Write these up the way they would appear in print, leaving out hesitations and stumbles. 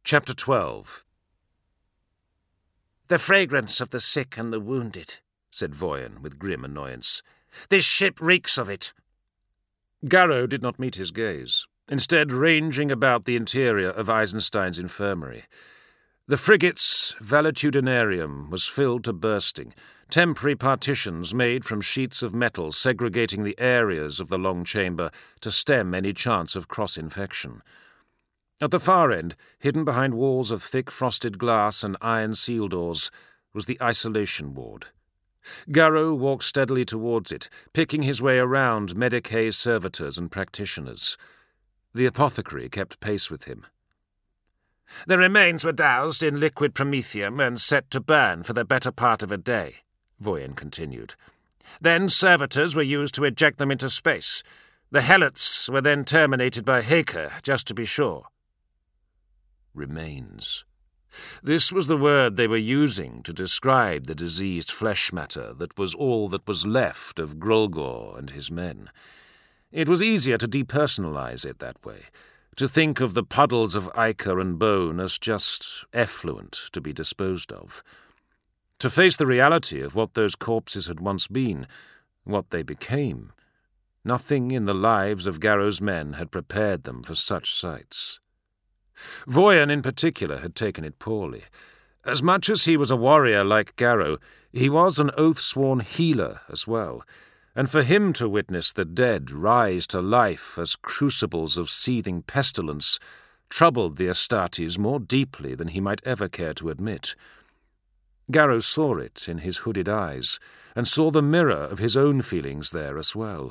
Chapter 12. "The fragrance of the sick and the wounded," said Voyan with grim annoyance. "This ship reeks of it." Garrow did not meet his gaze, instead ranging about the interior of Eisenstein's infirmary. The frigate's valetudinarium was filled to bursting, temporary partitions made from sheets of metal segregating the areas of the long chamber to stem any chance of cross-infection. At the far end, hidden behind walls of thick frosted glass and iron seal doors, was the isolation ward. Garrow walked steadily towards it, picking his way around Medicae servitors and practitioners. The apothecary kept pace with him. "The remains were doused in liquid promethium and set to burn for the better part of a day," Voyan continued. "Then servitors were used to eject them into space. The helots were then terminated by Haker, just to be sure." Remains. This was the word they were using to describe the diseased flesh matter that was all that was left of Grulgor and his men. It was easier to depersonalize it that way, to think of the puddles of ichor and bone as just effluent to be disposed of. To face the reality of what those corpses had once been, what they became, nothing in the lives of Garrow's men had prepared them for such sights. Voyan in particular had taken it poorly. As much as he was a warrior like Garrow, he was an oath-sworn healer as well, and for him to witness the dead rise to life as crucibles of seething pestilence troubled the Astartes more deeply than he might ever care to admit. Garrow saw it in his hooded eyes, and saw the mirror of his own feelings there as well.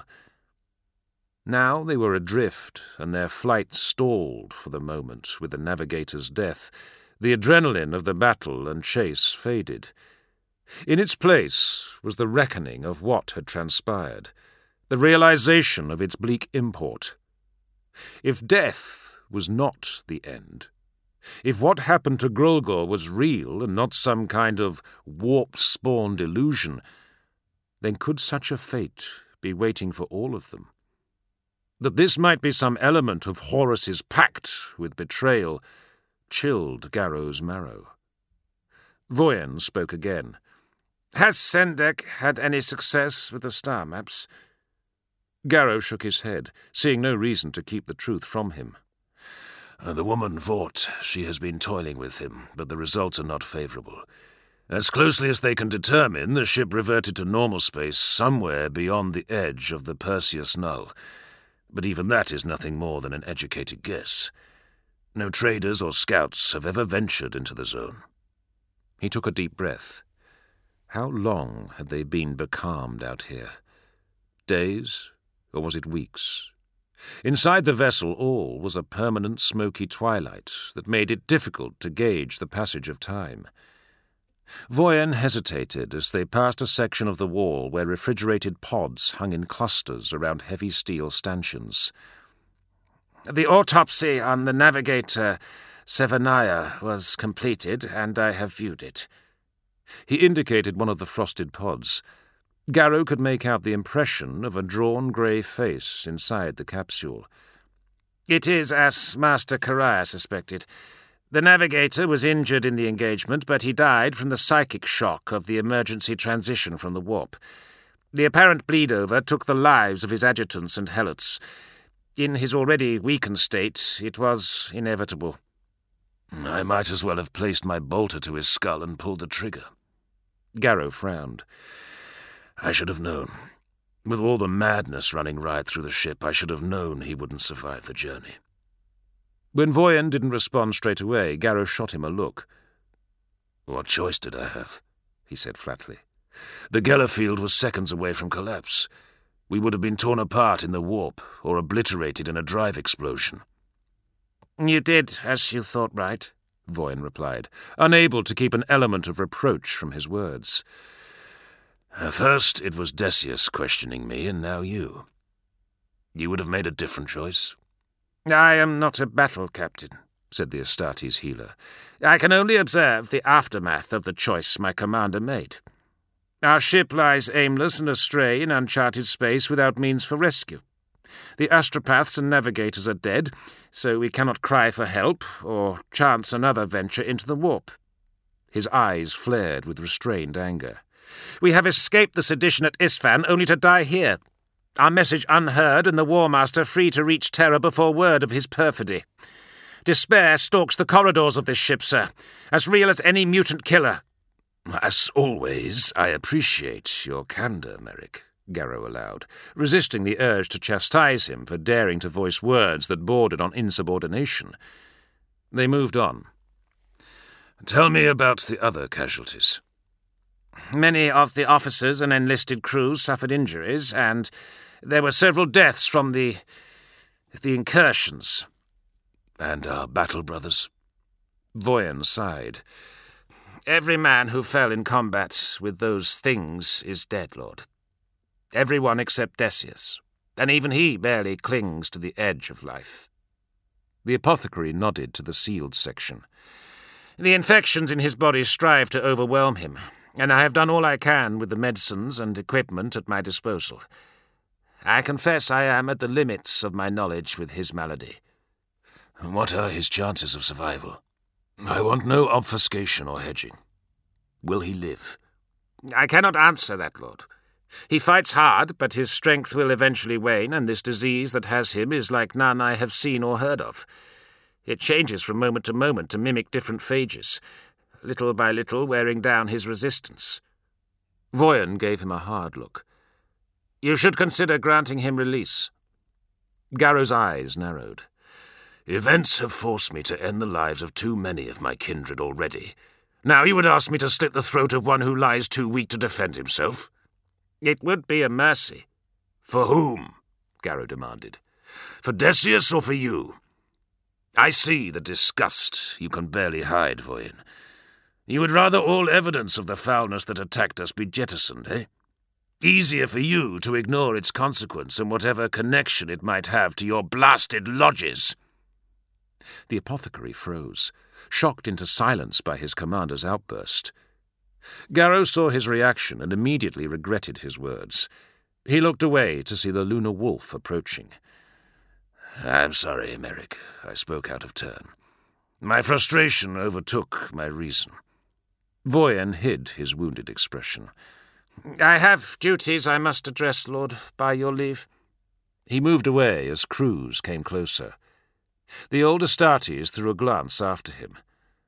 Now they were adrift, and their flight stalled for the moment with the navigator's death. The adrenaline of the battle and chase faded. In its place was the reckoning of what had transpired, the realization of its bleak import. If death was not the end, if what happened to Grulgor was real and not some kind of warp-spawned illusion, then could such a fate be waiting for all of them? That this might be some element of Horus's pact with betrayal chilled Garrow's marrow. Voyan spoke again. "Has Sendek had any success with the star maps?" Garrow shook his head, seeing no reason to keep the truth from him. The woman fought. She has been toiling with him, but the results are not favorable. As closely as they can determine, the ship reverted to normal space somewhere beyond the edge of the Perseus Null. But even that is nothing more than an educated guess. No traders or scouts have ever ventured into the zone. He took a deep breath. How long had they been becalmed out here? Days, or was it weeks? Inside the vessel all was a permanent smoky twilight that made it difficult to gauge the passage of time. Voyan hesitated as they passed a section of the wall where refrigerated pods hung in clusters around heavy steel stanchions. "The autopsy on the navigator, Severnaya, was completed, and I have viewed it." He indicated one of the frosted pods. Garrow could make out the impression of a drawn grey face inside the capsule. "It is as Master Karaya suspected. The navigator was injured in the engagement, but he died from the psychic shock of the emergency transition from the warp. The apparent bleed-over took the lives of his adjutants and helots. In his already weakened state, it was inevitable." "I might as well have placed my bolter to his skull and pulled the trigger." Garrow frowned. "I should have known. With all the madness running riot through the ship, I should have known he wouldn't survive the journey." When Voyan didn't respond straight away, Garrow shot him a look. "What choice did I have?" he said flatly. "The Geller field was seconds away from collapse. We would have been torn apart in the warp or obliterated in a drive explosion." "You did as you thought right," Voyan replied, unable to keep an element of reproach from his words. "First it was Decius questioning me, and now you. You would have made a different choice?" "I am not a battle captain," said the Astartes healer. "I can only observe the aftermath of the choice my commander made. Our ship lies aimless and astray in uncharted space without means for rescue. The astropaths and navigators are dead, so we cannot cry for help or chance another venture into the warp." His eyes flared with restrained anger. "We have escaped the sedition at Isfan only to die here. Our message unheard and the War Master free to reach Terra before word of his perfidy. Despair stalks the corridors of this ship, sir, as real as any mutant killer." "As always, I appreciate your candour, Merrick," Garrow allowed, resisting the urge to chastise him for daring to voice words that bordered on insubordination. They moved on. "Tell me about the other casualties." "Many of the officers and enlisted crews suffered injuries, and there were several deaths from the incursions." "And our battle brothers?" Voyan sighed. "Every man who fell in combat with those things is dead, Lord. Everyone except Decius, and even he barely clings to the edge of life." The apothecary nodded to the sealed section. "The infections in his body strive to overwhelm him, and I have done all I can with the medicines and equipment at my disposal. I confess I am at the limits of my knowledge with his malady." "What are his chances of survival? I want no obfuscation or hedging. Will he live?" "I cannot answer that, Lord. He fights hard, but his strength will eventually wane, and this disease that has him is like none I have seen or heard of. It changes from moment to moment to mimic different phages, little by little wearing down his resistance." Voyan gave him a hard look. "You should consider granting him release." Garrow's eyes narrowed. "Events have forced me to end the lives of too many of my kindred already. Now you would ask me to slit the throat of one who lies too weak to defend himself?" "It would be a mercy." "For whom?" Garrow demanded. "For Decius or for you? I see the disgust you can barely hide, Voyan. You would rather all evidence of the foulness that attacked us be jettisoned, eh? Easier for you to ignore its consequence and whatever connection it might have to your blasted lodges." The apothecary froze, shocked into silence by his commander's outburst. Garrow saw his reaction and immediately regretted his words. He looked away to see the Lunar Wolf approaching. "I'm sorry, Merrick. I spoke out of turn. My frustration overtook my reason." Voyan hid his wounded expression. "I have duties I must address, Lord, by your leave." He moved away as Cruz came closer. The old Astartes threw a glance after him.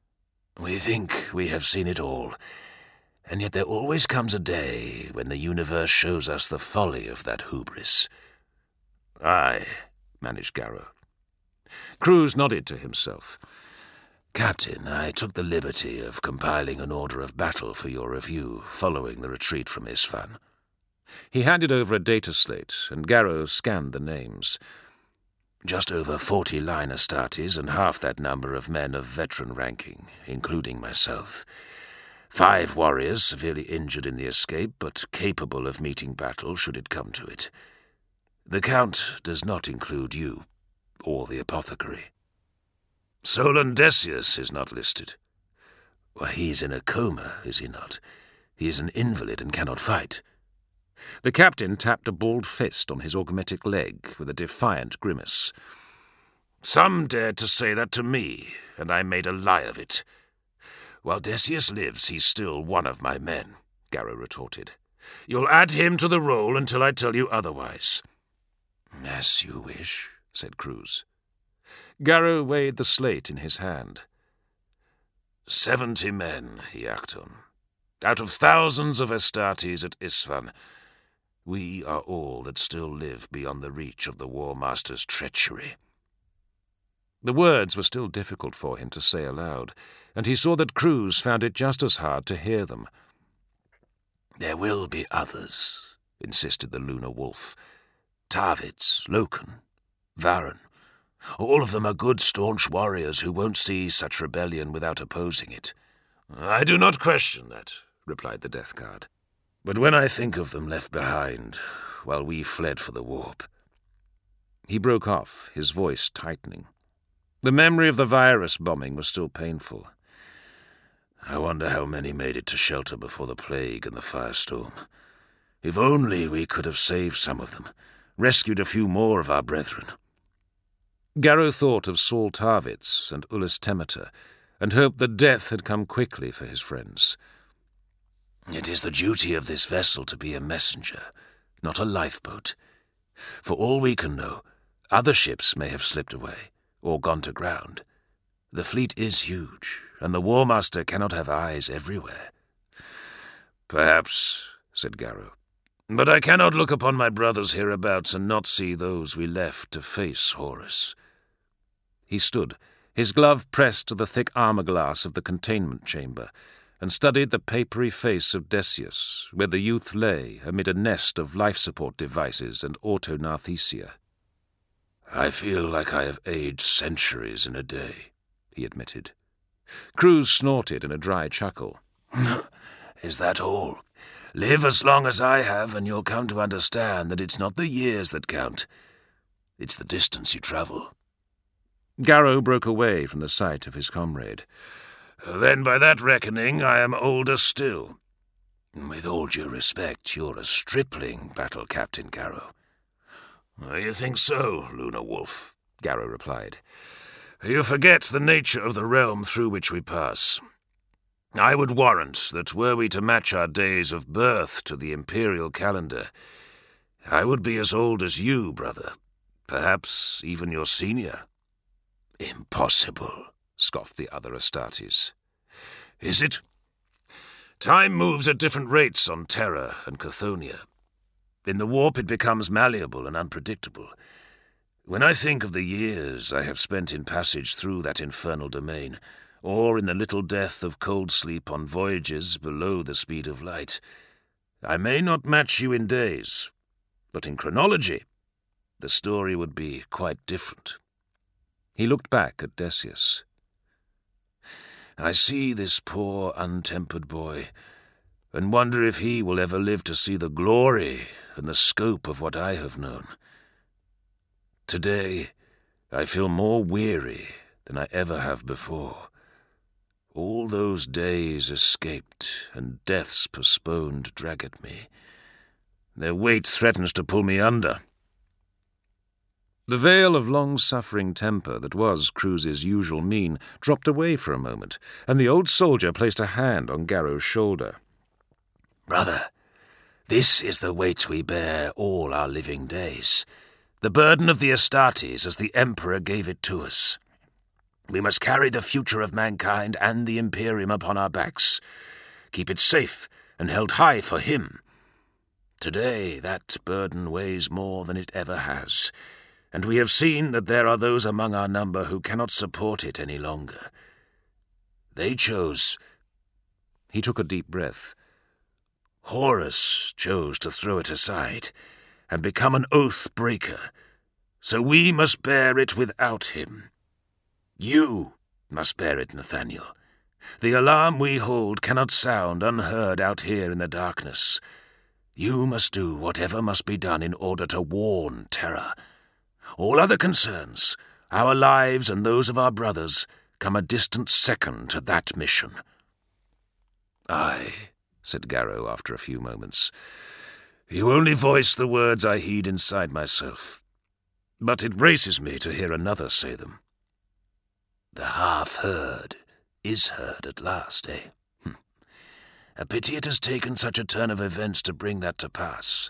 "We think we have seen it all, and yet there always comes a day when the universe shows us the folly of that hubris." "Aye," managed Garrow. Cruz nodded to himself. "Captain, I took the liberty of compiling an order of battle for your review following the retreat from Isfan." He handed over a data slate, and Garrow scanned the names. "Just over 40 line Astartes and half that number of men of veteran ranking, including myself. 5 warriors severely injured in the escape, but capable of meeting battle should it come to it. The Count does not include you, or the apothecary. Solon Decius is not listed. Well, he's in a coma, is he not? He is an invalid and cannot fight." The captain tapped a balled fist on his augmetic leg with a defiant grimace. "Some dared to say that to me, and I made a lie of it. While Decius lives, he's still one of my men," Garrow retorted. "You'll add him to the roll until I tell you otherwise." "As you wish," said Cruz. Garrow weighed the slate in his hand. 70 men, he acted on. Out of thousands of Astartes at Isfan, we are all that still live beyond the reach of the War Master's treachery." The words were still difficult for him to say aloud, and he saw that Cruz found it just as hard to hear them. "There will be others," insisted the Lunar Wolf. "Tarvitz, Loken, Varen. All of them are good, staunch warriors who won't see such rebellion without opposing it." "I do not question that," replied the Death Guard. "But when I think of them left behind while we fled for the warp—" He broke off, his voice tightening. The memory of the virus bombing was still painful. "I wonder how many made it to shelter before the plague and the firestorm. If only we could have saved some of them, rescued a few more of our brethren." Garrow thought of Saul Tarvitz and Ullus Temeter, and hoped that death had come quickly for his friends. "It is the duty of this vessel to be a messenger, not a lifeboat. For all we can know, other ships may have slipped away, or gone to ground. The fleet is huge, and the War Master cannot have eyes everywhere." "Perhaps," said Garrow. "But I cannot look upon my brothers hereabouts and not see those we left to face Horus." He stood, his glove pressed to the thick armour-glass of the containment chamber, and studied the papery face of Decius, where the youth lay amid a nest of life-support devices and autonarthesia. "I feel like I have aged centuries in a day," he admitted. Cruz snorted in a dry chuckle. "Is that all? Live as long as I have, and you'll come to understand that it's not the years that count. It's the distance you travel." Garrow broke away from the sight of his comrade. "Then by that reckoning I am older still." "With all due respect, you're a stripling, Battle Captain Garrow." "You think so, Lunar Wolf?" Garrow replied. "You forget the nature of the realm through which we pass. I would warrant that were we to match our days of birth to the imperial calendar, I would be as old as you, brother, perhaps even your senior." "Impossible," scoffed the other Astartes. "Is it? Time moves at different rates on Terra and Chthonia. In the warp it becomes malleable and unpredictable. When I think of the years I have spent in passage through that infernal domain, or in the little death of cold sleep on voyages below the speed of light, I may not match you in days, but in chronology the story would be quite different." He looked back at Decius. "I see this poor, untempered boy, and wonder if he will ever live to see the glory and the scope of what I have known. Today, I feel more weary than I ever have before. All those days escaped, and deaths postponed drag at me. Their weight threatens to pull me under." The veil of long-suffering temper that was Cruz's usual mien dropped away for a moment, and the old soldier placed a hand on Garrow's shoulder. "Brother, this is the weight we bear all our living days, the burden of the Astartes as the Emperor gave it to us. We must carry the future of mankind and the Imperium upon our backs, keep it safe and held high for him. Today that burden weighs more than it ever has, and we have seen that there are those among our number who cannot support it any longer. They chose—" He took a deep breath. "Horus chose to throw it aside and become an oath-breaker, so we must bear it without him. You must bear it, Nathaniel. The alarm we hold cannot sound unheard out here in the darkness. You must do whatever must be done in order to warn Terra. All other concerns, our lives and those of our brothers, come a distant second to that mission." "Aye," said Garrow after a few moments. "You only voice the words I heed inside myself, but it races me to hear another say them. The half-heard is heard at last, eh? A pity it has taken such a turn of events to bring that to pass."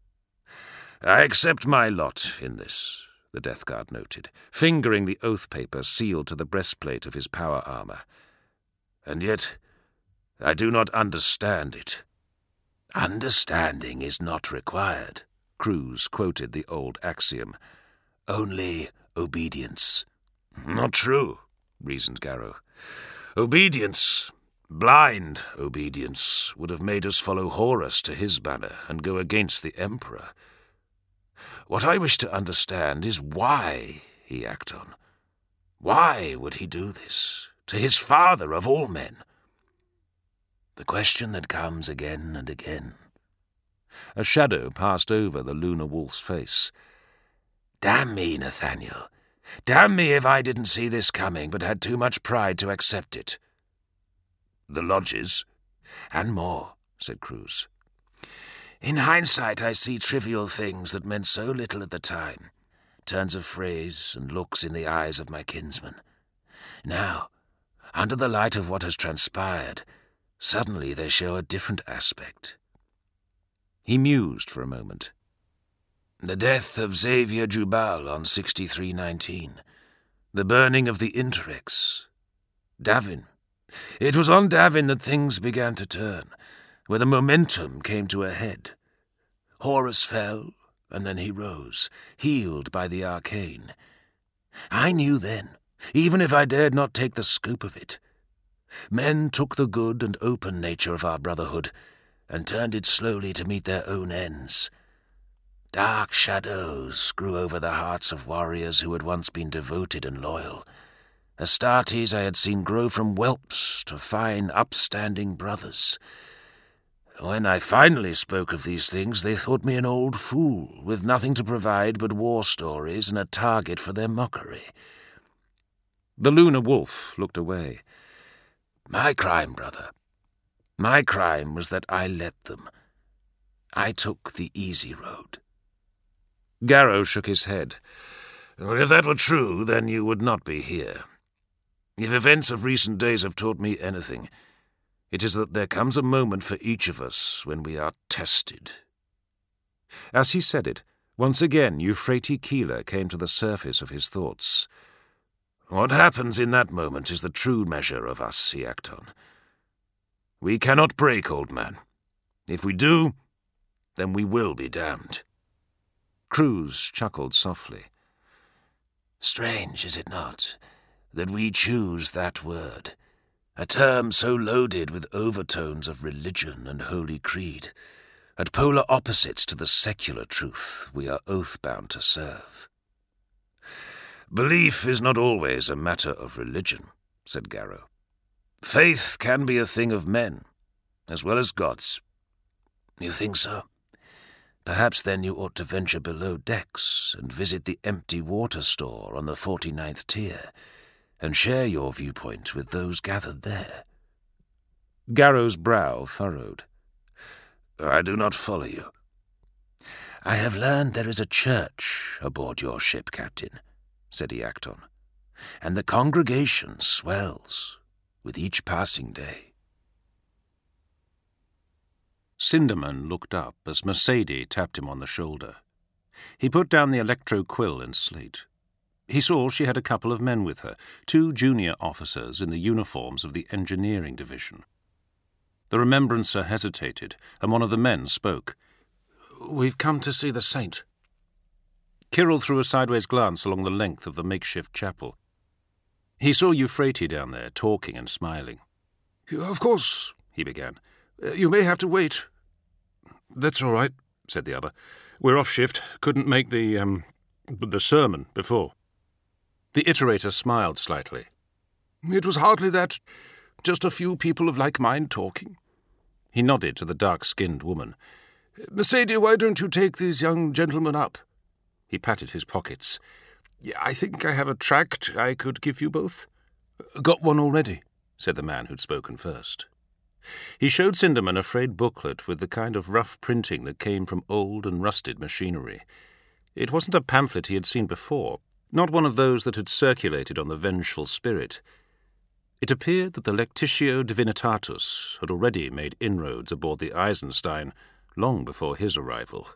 "I accept my lot in this," the Death Guard noted, fingering the oath paper sealed to the breastplate of his power armor. "And yet I do not understand it." "Understanding is not required," Cruz quoted the old axiom. "Only obedience." "Not true," reasoned Garrow. "Obedience, blind obedience, would have made us follow Horus to his banner and go against the Emperor. What I wish to understand is why he acted on. Why would he do this, to his father of all men?" "The question that comes again and again." A shadow passed over the Lunar Wolf's face. "Damn me, Nathaniel. Damn me if I didn't see this coming, but had too much pride to accept it." "The lodges?" "And more," said Cruz. In hindsight, I see trivial things that meant so little at the time. Turns of phrase and looks in the eyes of my kinsman. Now, under the light of what has transpired, suddenly they show a different aspect. He mused for a moment. The death of Xavier Jubal on 6319. The burning of the Interrex. Davin. It was on Davin that things began to turn, where the momentum came to a head. Horus fell, and then he rose, healed by the arcane. I knew then, even if I dared not take the scope of it. Men took the good and open nature of our brotherhood and turned it slowly to meet their own ends. Dark shadows grew over the hearts of warriors who had once been devoted and loyal. Astartes I had seen grow from whelps to fine, upstanding brothers. When I finally spoke of these things, they thought me an old fool, with nothing to provide but war stories and a target for their mockery. The Lunar Wolf looked away. My crime, brother. My crime was that I let them. I took the easy road. Garrow shook his head. Well, if that were true, then you would not be here. If events of recent days have taught me anything, it is that there comes a moment for each of us when we are tested. As he said it, once again Euphrates Keeler came to the surface of his thoughts. What happens in that moment is the true measure of us, Iacton. We cannot break, old man. If we do, then we will be damned. Cruz chuckled softly. Strange, is it not, that we choose that word, a term so loaded with overtones of religion and holy creed, at polar opposites to the secular truth we are oath-bound to serve. Belief is not always a matter of religion, said Garrow. Faith can be a thing of men, as well as gods. You think so? Perhaps then you ought to venture below decks and visit the empty water store on the 49th tier, and share your viewpoint with those gathered there. Garrow's brow furrowed. I do not follow you. I have learned there is a church aboard your ship, Captain, said Iacton, and the congregation swells with each passing day. Sinderman looked up as Mercedes tapped him on the shoulder. He put down the electro-quill and slate. He saw she had a couple of men with her, 2 junior officers in the uniforms of the engineering division. The remembrancer hesitated, and one of the men spoke. "We've come to see the saint." Kyril threw a sideways glance along the length of the makeshift chapel. He saw Euphrates down there, talking and smiling. "Of course," he began. "You may have to wait." "That's all right," said the other. "We're off shift. Couldn't make the sermon before." The iterator smiled slightly. "It was hardly that. Just a few people of like mind talking." He nodded to the dark-skinned woman. "Mercedes, why don't you take these young gentlemen up?" He patted his pockets. "I think I have a tract I could give you both." "Got one already," said the man who'd spoken first. He showed Sinderman a frayed booklet with the kind of rough printing that came from old and rusted machinery. It wasn't a pamphlet he had seen before, not one of those that had circulated on the Vengeful Spirit. It appeared that the Lectitio Divinitatus had already made inroads aboard the Eisenstein long before his arrival.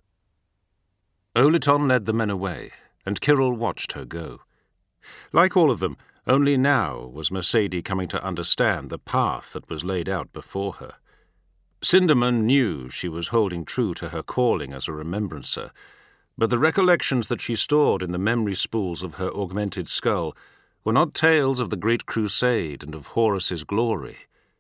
Oliton led the men away, and Kyril watched her go. Like all of them, only now was Mercedes coming to understand the path that was laid out before her. Sinderman knew she was holding true to her calling as a remembrancer, but the recollections that she stored in the memory spools of her augmented skull were not tales of the Great Crusade and of Horus's glory.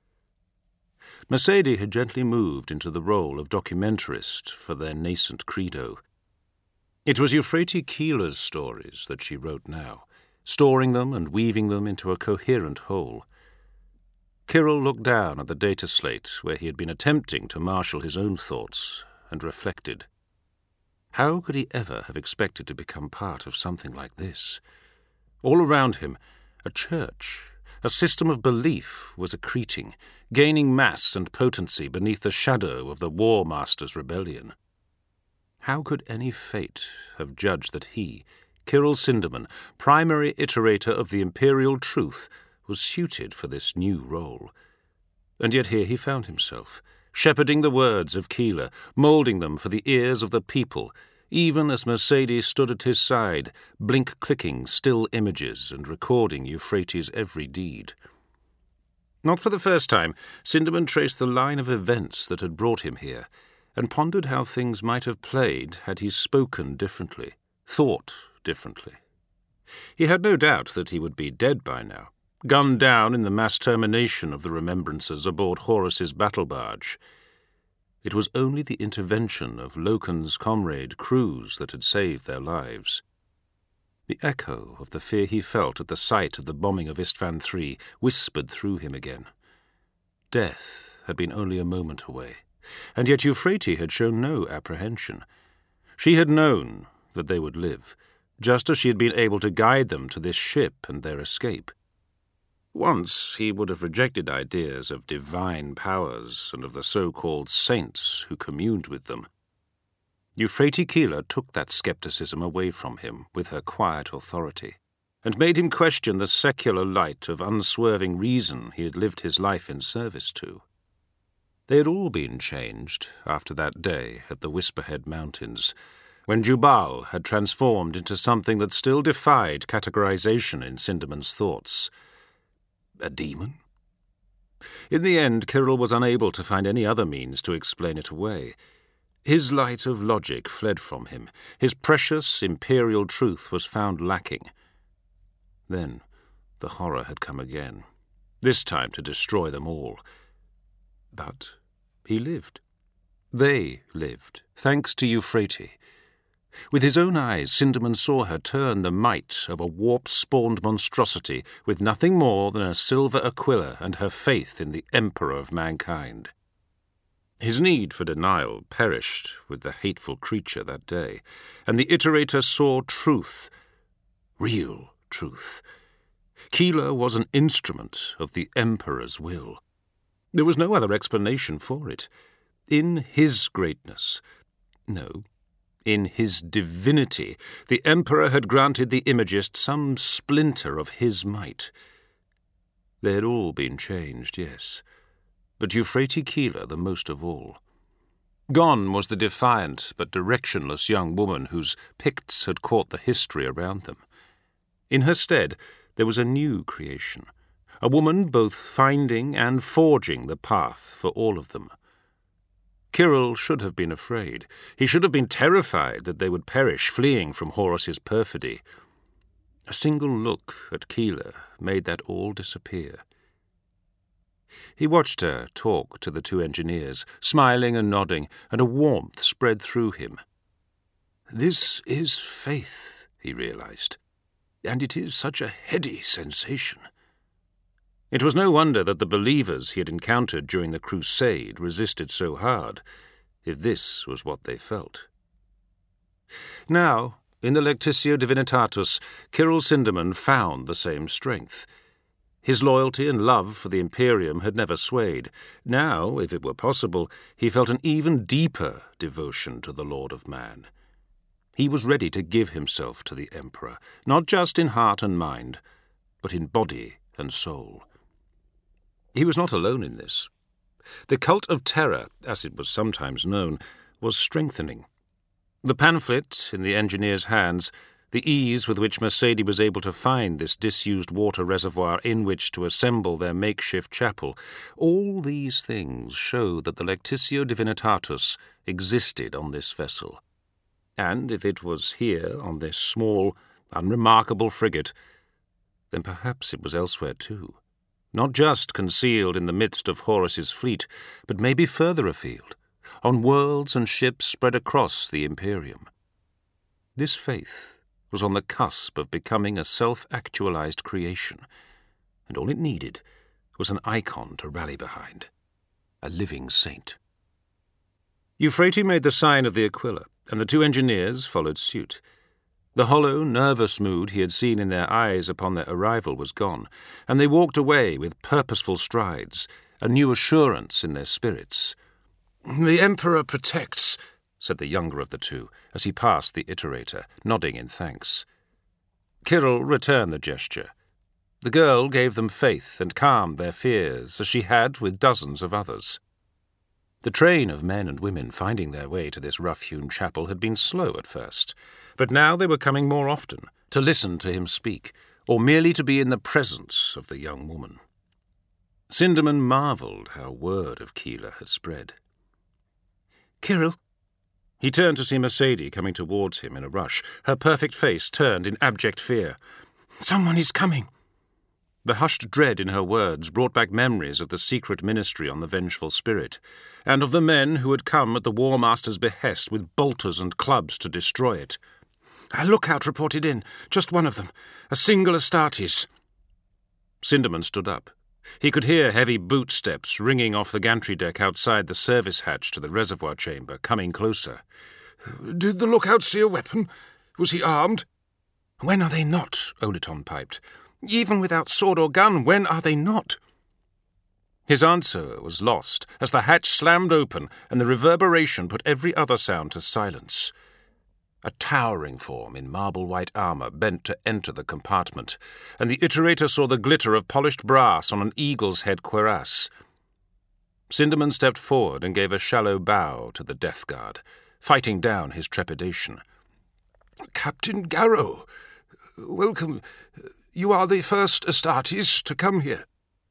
Mercedes had gently moved into the role of documentarist for their nascent credo. It was Euphrates Keeler's stories that she wrote now, storing them and weaving them into a coherent whole. Kyril looked down at the data slate where he had been attempting to marshal his own thoughts and reflected. How could he ever have expected to become part of something like this? All around him, a church, A system of belief was accreting, gaining mass and potency beneath the shadow of the War Master's rebellion. How could any fate have judged that he, Kyril Sindermann, primary iterator of the Imperial truth, was suited for this new role? And yet here he found himself, shepherding the words of Keeler, moulding them for the ears of the people, even as Mercedes stood at his side, blink-clicking still images and recording Euphrates' every deed. Not for the first time, Sindermann traced the line of events that had brought him here, and pondered how things might have played had he spoken differently, thought differently. He had no doubt that he would be dead by now, gunned down in the mass termination of the remembrances aboard Horus's battle barge. It was only the intervention of Loken's comrade Cruz that had saved their lives. The echo of the fear he felt at the sight of the bombing of Istvan III whispered through him again. Death had been only a moment away, and yet Euphrates had shown no apprehension. She had known that they would live, just as she had been able to guide them to this ship and their escape. Once he would have rejected ideas of divine powers and of the so-called saints who communed with them. Euphrates Keeler took that skepticism away from him with her quiet authority, and made him question the secular light of unswerving reason he had lived his life in service to. They had all been changed after that day at the Whisperhead Mountains, when Jubal had transformed into something that still defied categorization in Sindermann's thoughts. A demon? In the end, Kyril was unable to find any other means to explain it away. His light of logic fled from him. His precious imperial truth was found lacking. Then the horror had come again, this time to destroy them all. But he lived. They lived, thanks to Euphrates. With his own eyes, Sindermann saw her turn the might of a warp-spawned monstrosity with nothing more than a silver Aquila and her faith in the Emperor of mankind. His need for denial perished with the hateful creature that day, and the iterator saw truth, real truth. Keeler was an instrument of the Emperor's will. There was no other explanation for it. In his greatness, no, in his divinity, the Emperor had granted the Imagist some splinter of his might. They had all been changed, yes, but Euphrates Keeler the most of all. Gone was the defiant but directionless young woman whose Picts had caught the history around them. In her stead, there was a new creation, a woman both finding and forging the path for all of them. Kyril should have been afraid. He should have been terrified that they would perish fleeing from Horus's perfidy. A single look at Keeler made that all disappear. He watched her talk to the two engineers, smiling and nodding, and a warmth spread through him. This is faith, he realized, and it is such a heady sensation. It was no wonder that the believers he had encountered during the crusade resisted so hard, if this was what they felt. Now, in the Lectitio Divinitatus, Kyril Sindermann found the same strength. His loyalty and love for the Imperium had never swayed. Now, if it were possible, he felt an even deeper devotion to the Lord of Man. He was ready to give himself to the Emperor, not just in heart and mind, but in body and soul. He was not alone in this. The cult of terror, as it was sometimes known, was strengthening. The pamphlet in the engineer's hands, the ease with which Mercedes was able to find this disused water reservoir in which to assemble their makeshift chapel, all these things show that the Lectitio Divinitatus existed on this vessel. And if it was here on this small, unremarkable frigate, then perhaps it was elsewhere too. Not just concealed in the midst of Horus's fleet, but maybe further afield, on worlds and ships spread across the Imperium. This faith was on the cusp of becoming a self-actualized creation, and all it needed was an icon to rally behind, a living saint. Euphrates made the sign of the Aquila, and the two engineers followed suit. The hollow, nervous mood he had seen in their eyes upon their arrival was gone, and they walked away with purposeful strides, a new assurance in their spirits. "The Emperor protects," said the younger of the two, as he passed the iterator, nodding in thanks. Kyril returned the gesture. The girl gave them faith and calmed their fears, as she had with dozens of others. The train of men and women finding their way to this rough-hewn chapel had been slow at first, but now they were coming more often, to listen to him speak, or merely to be in the presence of the young woman. Sindaman marvelled how word of Keelah had spread. "Kyril?" He turned to see Mercedes coming towards him in a rush, her perfect face turned in abject fear. "Someone is coming." The hushed dread in her words brought back memories of the secret ministry on the Vengeful Spirit, and of the men who had come at the War Master's behest with bolters and clubs to destroy it. "A lookout reported in, just one of them, a single Astartes." Sindaman stood up. He could hear heavy boot steps ringing off the gantry deck outside the service hatch to the reservoir chamber, coming closer. "Did the lookout see a weapon? Was he armed?" "When are they not?" Olaton piped. "Even without sword or gun, when are they not?" His answer was lost as the hatch slammed open and the reverberation put every other sound to silence. A towering form in marble-white armour bent to enter the compartment, and the iterator saw the glitter of polished brass on an eagle's head cuirass. Sindaman stepped forward and gave a shallow bow to the death guard, fighting down his trepidation. "Captain Garrow, welcome. You are the first Astartes to come here."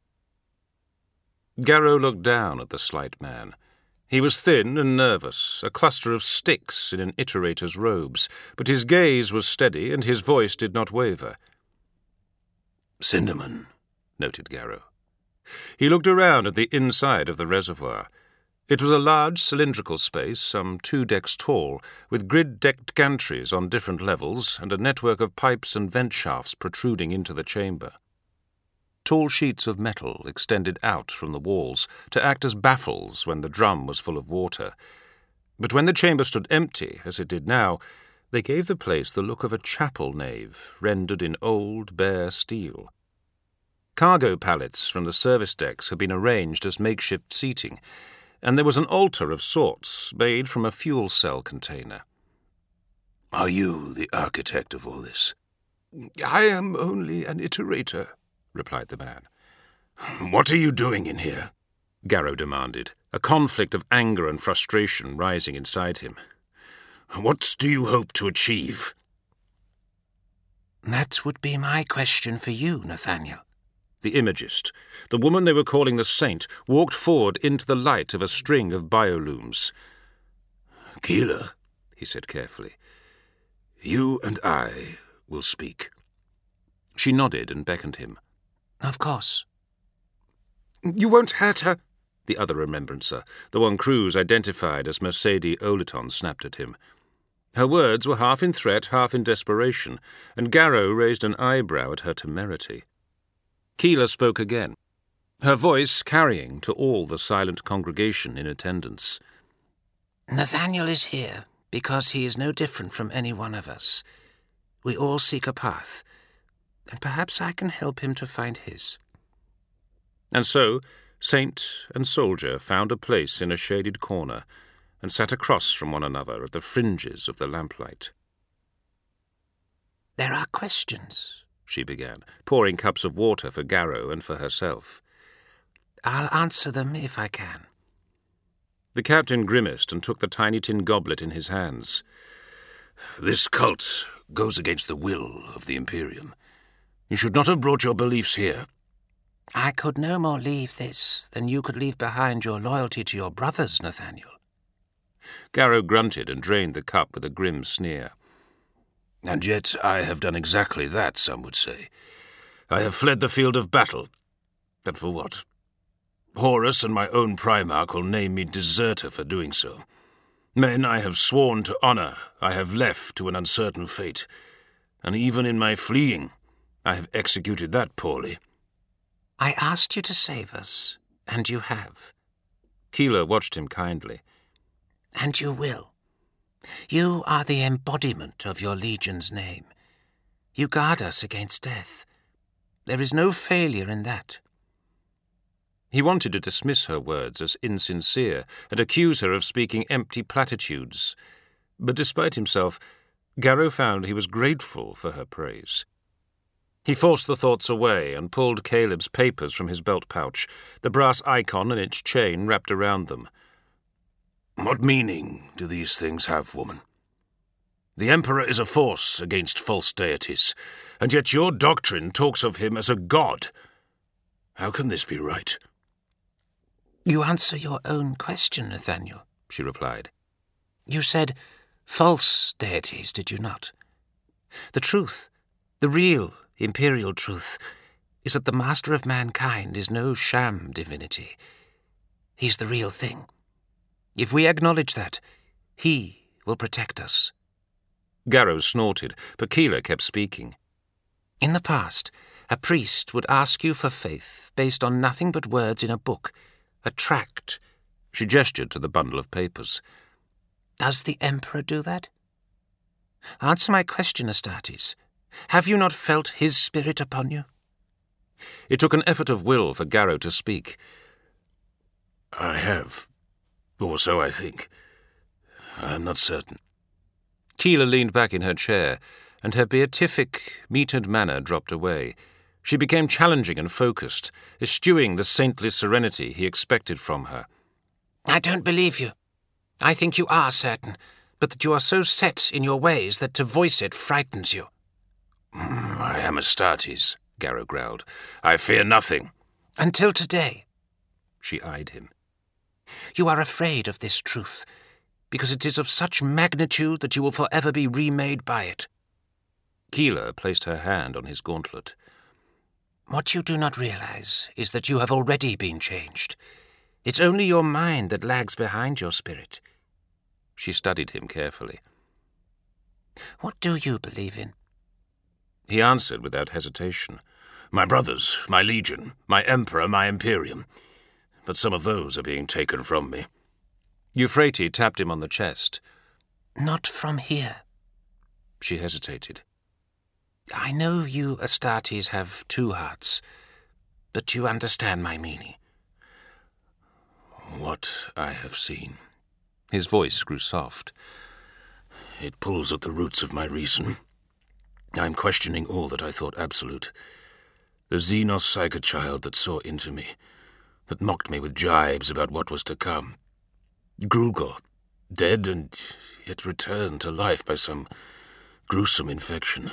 Garrow looked down at the slight man. He was thin and nervous, a cluster of sticks in an iterator's robes, but his gaze was steady and his voice did not waver. "Sindaman," noted Garrow. He looked around at the inside of the reservoir. It was a large cylindrical space, some 2 decks tall, with grid-decked gantries on different levels and a network of pipes and vent shafts protruding into the chamber. Tall sheets of metal extended out from the walls to act as baffles when the drum was full of water. But when the chamber stood empty, as it did now, they gave the place the look of a chapel nave rendered in old, bare steel. Cargo pallets from the service decks had been arranged as makeshift seating, and there was an altar of sorts made from a fuel cell container. "Are you the architect of all this?" "I am only an iterator," replied the man. "What are you doing in here?" Garrow demanded, a conflict of anger and frustration rising inside him. "What do you hope to achieve?" "That would be my question for you, Nathaniel." The imagist, the woman they were calling the Saint, walked forward into the light of a string of biolooms. "Keelah," he said carefully, "you and I will speak." She nodded and beckoned him. "Of course." "You won't hurt her?" The other remembrancer, the one Cruz identified as Mercedes Olaton, snapped at him. Her words were half in threat, half in desperation, and Garrow raised an eyebrow at her temerity. Keelah spoke again, her voice carrying to all the silent congregation in attendance. "Nathaniel is here because he is no different from any one of us. We all seek a path, and perhaps I can help him to find his." And so Saint and soldier found a place in a shaded corner and sat across from one another at the fringes of the lamplight. "There are questions," she began, pouring cups of water for Garrow and for herself. "I'll answer them if I can." The captain grimaced and took the tiny tin goblet in his hands. "This cult goes against the will of the Imperium. You should not have brought your beliefs here." "I could no more leave this than you could leave behind your loyalty to your brothers, Nathaniel." Garrow grunted and drained the cup with a grim sneer. "And yet I have done exactly that, some would say. I have fled the field of battle. And for what? Horus and my own Primarch will name me deserter for doing so. Men I have sworn to honour I have left to an uncertain fate, and even in my fleeing I have executed that poorly." "I asked you to save us, and you have." Keelah watched him kindly. "And you will. You are the embodiment of your legion's name. You guard us against death. There is no failure in that. He wanted to dismiss her words as insincere and accuse her of speaking empty platitudes, but despite himself, Garrow found he was grateful for her praise. He forced the thoughts away and pulled Caleb's papers from his belt pouch, the brass icon and its chain wrapped around them. What meaning do these things have, woman? The Emperor is a force against false deities, and yet your doctrine talks of him as a god. How can this be right? You answer your own question, Nathaniel, she replied. You said false deities, did you not? The truth, the real imperial truth, is that the master of mankind is no sham divinity. He's the real thing. If we acknowledge that, he will protect us. Garrow snorted, but Keeler kept speaking. In the past, a priest would ask you for faith based on nothing but words in a book, a tract. She gestured to the bundle of papers. Does the Emperor do that? Answer my question, Astartes. Have you not felt his spirit upon you? It took an effort of will for Garrow to speak. I have. Or so I think. I am not certain. Keeler leaned back in her chair, and her beatific, metered manner dropped away. She became challenging and focused, eschewing the saintly serenity he expected from her. I don't believe you. I think you are certain, but that you are so set in your ways that to voice it frightens you. I am Astartes, Garrow growled. I fear nothing. Until today. She eyed him. You are afraid of this truth, because it is of such magnitude that you will forever be remade by it. Keeler placed her hand on his gauntlet. What you do not realize is that you have already been changed. It's only your mind that lags behind your spirit. She studied him carefully. What do you believe in? He answered without hesitation. My brothers, my legion, my emperor, my imperium. But some of those are being taken from me. Euphrates tapped him on the chest. Not from here. She hesitated. I know you, Astartes, have two hearts, but you understand my meaning. What I have seen. His voice grew soft. It pulls at the roots of my reason. I am questioning all that I thought absolute. The Xenos psychochild that saw into me, that mocked me with jibes about what was to come. Grulgor, dead and yet returned to life by some gruesome infection.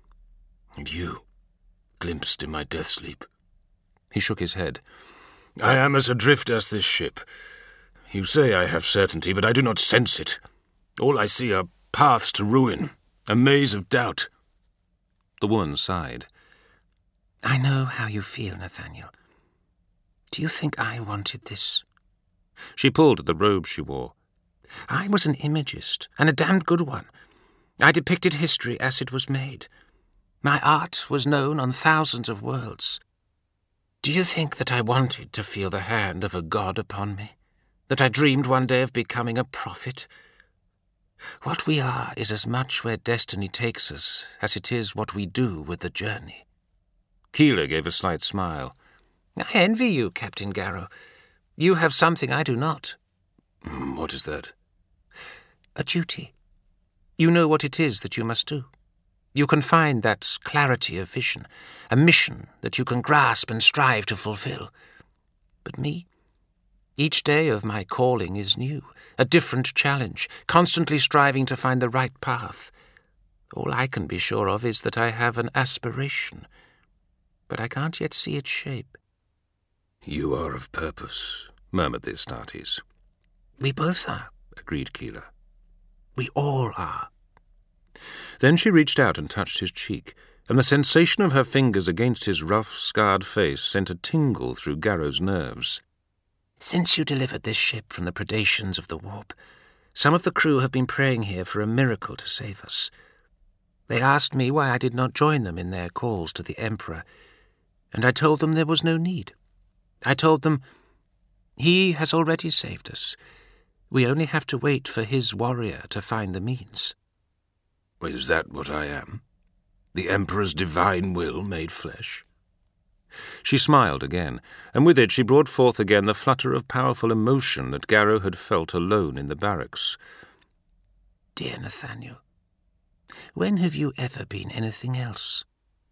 And you, glimpsed in my death sleep. He shook his head. I am as adrift as this ship. You say I have certainty, but I do not sense it. All I see are paths to ruin, a maze of doubt. The woman sighed. I know how you feel, Nathaniel. Do you think I wanted this? She pulled at the robe she wore. I was an imagist, and a damned good one. I depicted history as it was made. My art was known on thousands of worlds. Do you think that I wanted to feel the hand of a god upon me? That I dreamed one day of becoming a prophet? What we are is as much where destiny takes us as it is what we do with the journey. Keeler gave a slight smile. I envy you, Captain Garrow. You have something I do not. What is that? A duty. You know what it is that you must do. You can find that clarity of vision, a mission that you can grasp and strive to fulfill. But me? Each day of my calling is new, a different challenge, constantly striving to find the right path. All I can be sure of is that I have an aspiration, but I can't yet see its shape. You are of purpose, murmured the Astartes. We both are, agreed Keeler. We all are. Then she reached out and touched his cheek, and the sensation of her fingers against his rough, scarred face sent a tingle through Garrow's nerves. Since you delivered this ship from the predations of the warp, some of the crew have been praying here for a miracle to save us. They asked me why I did not join them in their calls to the Emperor, and I told them there was no need. I told them, he has already saved us. We only have to wait for his warrior to find the means. Is that what I am? The Emperor's divine will made flesh? She smiled again, and with it she brought forth again the flutter of powerful emotion that Garrow had felt alone in the barracks. Dear Nathaniel, when have you ever been anything else?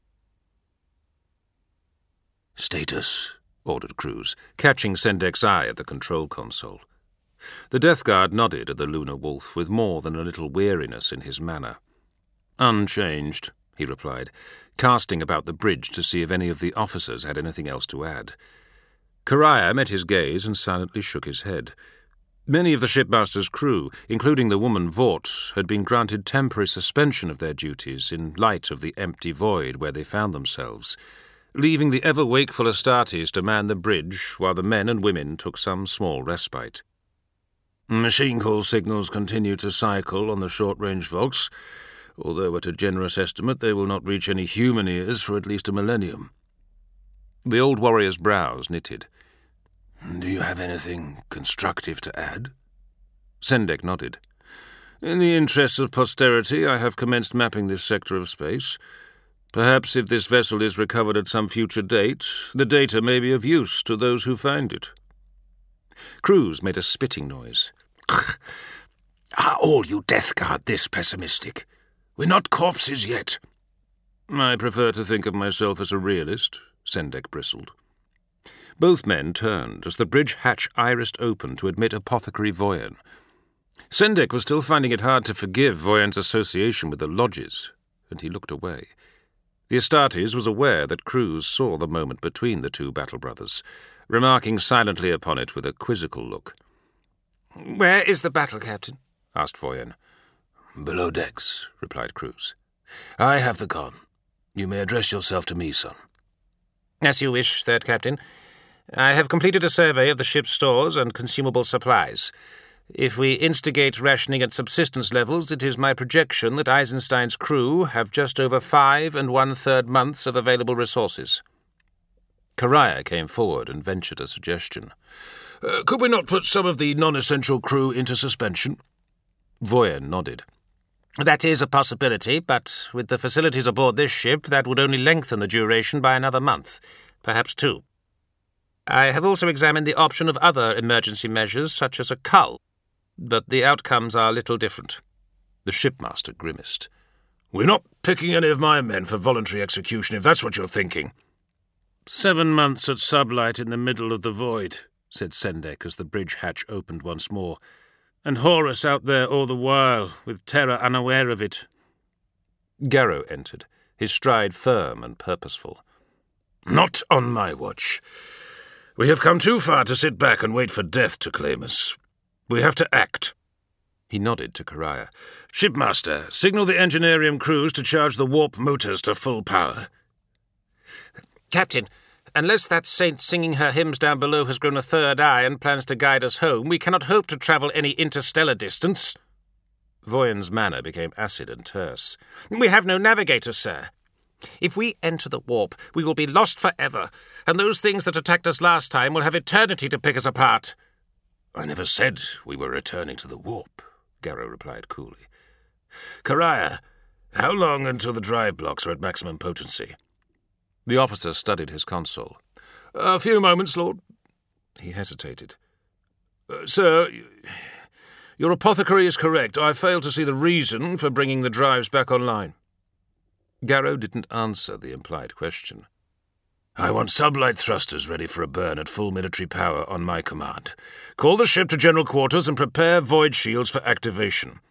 Status, ordered Cruz, catching Sendek's eye at the control console. The Death Guard nodded at the Lunar Wolf with more than a little weariness in his manner. Unchanged, he replied, casting about the bridge to see if any of the officers had anything else to add. Kariah met his gaze and silently shook his head. Many of the shipmaster's crew, including the woman Vought, had been granted temporary suspension of their duties in light of the empty void where they found themselves, leaving the ever-wakeful Astartes to man the bridge while the men and women took some small respite. Machine call signals continue to cycle on the short-range Vox, although at a generous estimate they will not reach any human ears for at least a millennium. The old warrior's brows knitted. Do you have anything constructive to add? Sendek nodded. In the interests of posterity, I have commenced mapping this sector of space. Perhaps if this vessel is recovered at some future date, the data may be of use to those who find it. Cruz made a spitting noise. Are all you Death Guard this pessimistic? We're not corpses yet. I prefer to think of myself as a realist, Sendek bristled. Both men turned as the bridge hatch irised open to admit Apothecary Voyan. Sendek was still finding it hard to forgive Voyan's association with the lodges, and he looked away. The Astartes was aware that Cruz saw the moment between the two battle brothers, remarking silently upon it with a quizzical look. "Where is the battle, Captain?" asked Voyan. "Below decks," replied Cruz. "I have the con. You may address yourself to me, son." "As you wish, Third Captain. I have completed a survey of the ship's stores and consumable supplies. If we instigate rationing at subsistence levels, it is my projection that Eisenstein's crew have just over 5 1/3 months of available resources." Kariah came forward and ventured a suggestion. Could we not put some of the non-essential crew into suspension? Voyan nodded. "That is a possibility, but with the facilities aboard this ship, that would only lengthen the duration by another month, perhaps 2. I have also examined the option of other emergency measures, such as a cull, but the outcomes are a little different." The shipmaster grimaced. "We're not picking any of my men for voluntary execution, if that's what you're thinking." 7 months at sublight in the middle of the void, said Sendek as the bridge hatch opened once more, and Horus out there all the while, with Terra unaware of it. Garrow entered, his stride firm and purposeful. "Not on my watch. We have come too far to sit back and wait for death to claim us. We have to act." He nodded to Kariah. "Shipmaster, signal the Engineerium crews to charge the warp motors to full power." "Captain, unless that saint singing her hymns down below has grown a third eye and plans to guide us home, we cannot hope to travel any interstellar distance." Voyan's manner became acid and terse. "We have no navigator, sir. If we enter the warp, we will be lost forever, and those things that attacked us last time will have eternity to pick us apart." "I never said we were returning to the warp," Garrow replied coolly. "Kariah, how long until the drive blocks are at maximum potency?" The officer studied his console. "A few moments, Lord." He hesitated. "Sir, your apothecary is correct. I fail to see the reason for bringing the drives back online." Garrow didn't answer the implied question. "I want sublight thrusters ready for a burn at full military power on my command. Call the ship to general quarters and prepare void shields for activation."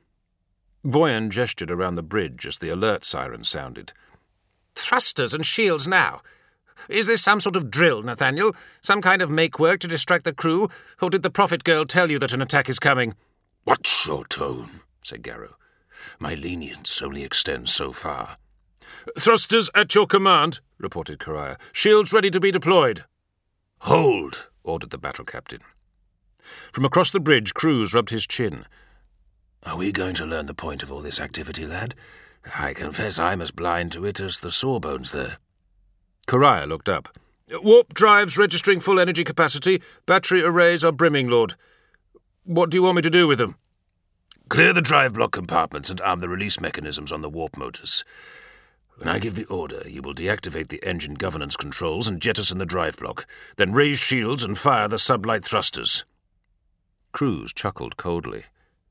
Voyan gestured around the bridge as the alert siren sounded. "Thrusters and shields now. Is this some sort of drill, Nathaniel? Some kind of make-work to distract the crew? Or did the Prophet Girl tell you that an attack is coming?" "Watch your tone," said Garrow. "My lenience only extends so far." "Thrusters at your command," reported Kariah. "Shields ready to be deployed." "Hold," ordered the battle captain. From across the bridge, Cruz rubbed his chin. "Are we going to learn the point of all this activity, lad? I confess I'm as blind to it as the sawbones there." Kariah looked up. "Warp drives registering full energy capacity. Battery arrays are brimming, Lord." What do you want me to do with them? Clear the drive block compartments and arm the release mechanisms on the warp motors. When I give the order, you will deactivate the engine governance controls and jettison the drive block, then raise shields and fire the sublight thrusters. Cruz chuckled coldly.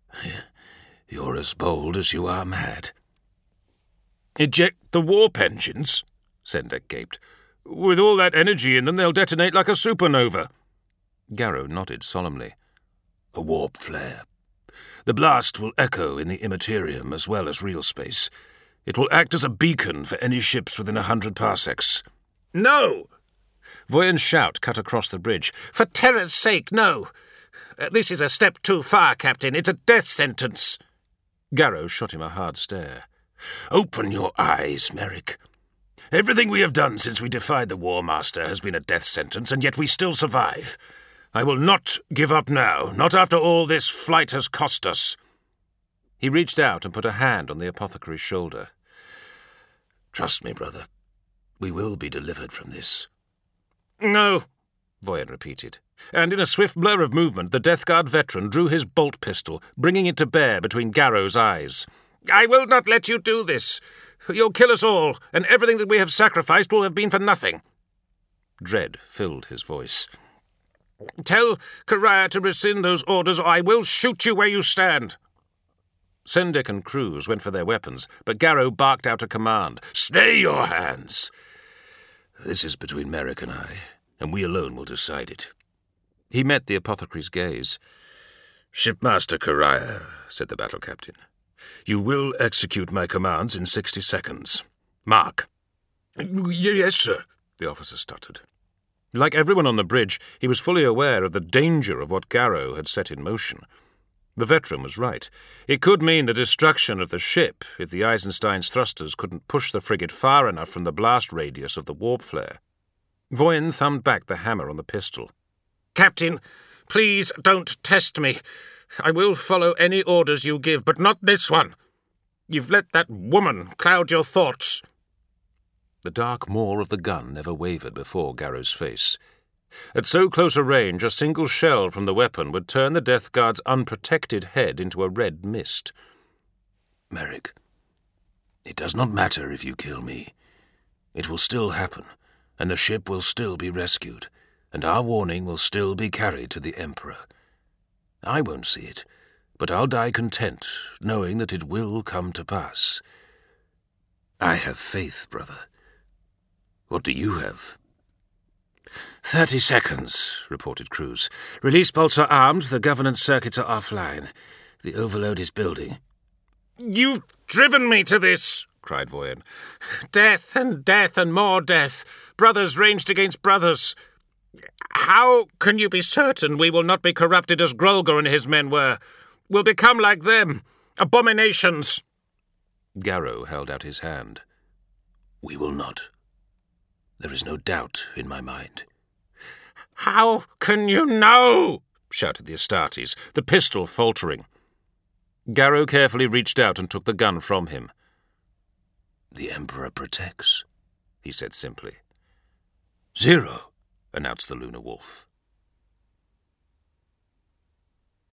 You're as bold as you are mad. Eject the warp engines? Sendek gaped. With all that energy in them, they'll detonate like a supernova. Garrow nodded solemnly. A warp flare. The blast will echo in the immaterium as well as real space. It will act as a beacon for any ships within 100 parsecs. No! Voyan's shout cut across the bridge. For terror's sake, no! This is a step too far, Captain. It's a death sentence. Garrow shot him a hard stare. Open your eyes, Merrick. Everything we have done since we defied the War Master has been a death sentence, and yet we still survive. I will not give up now, not after all this flight has cost us. He reached out and put a hand on the apothecary's shoulder. Trust me, brother. We will be delivered from this. No, Voyan repeated. And in a swift blur of movement, the Death Guard veteran drew his bolt pistol, bringing it to bear between Garrow's eyes. I will not let you do this. You'll kill us all, and everything that we have sacrificed will have been for nothing. Dread filled his voice. Tell Karaya to rescind those orders, or I will shoot you where you stand. Sendek and Cruz went for their weapons, but Garrow barked out a command. Stay your hands! This is between Merrick and I, and we alone will decide it. He met the apothecary's gaze. Shipmaster Karaya, said the battle captain, you will execute my commands in 60 seconds. Mark. Yes, sir, the officer stuttered. Like everyone on the bridge, he was fully aware of the danger of what Garrow had set in motion. The veteran was right. It could mean the destruction of the ship if the Eisenstein's thrusters couldn't push the frigate far enough from the blast radius of the warp flare. Voyan thumbed back the hammer on the pistol. Captain, please don't test me. I will follow any orders you give, but not this one. You've let that woman cloud your thoughts. The dark maw of the gun never wavered before Garrow's face. At so close a range, a single shell from the weapon would turn the Death Guard's unprotected head into a red mist. Merrick, it does not matter if you kill me. It will still happen, and the ship will still be rescued, and our warning will still be carried to the Emperor. I won't see it, but I'll die content, knowing that it will come to pass. I have faith, brother. What do you have? 30 seconds, reported Cruz. Release bolts are armed, the governance circuits are offline. The overload is building. You've driven me to this, cried Voyan. Death and more death. Brothers ranged against brothers. How can you be certain we will not be corrupted as Grulgor and his men were? We'll become like them, abominations. Garrow held out his hand. We will not. There is no doubt in my mind. How can you know? Shouted the Astartes, the pistol faltering. Garrow carefully reached out and took the gun from him. The Emperor protects, he said simply. 0, announced the Lunar Wolf.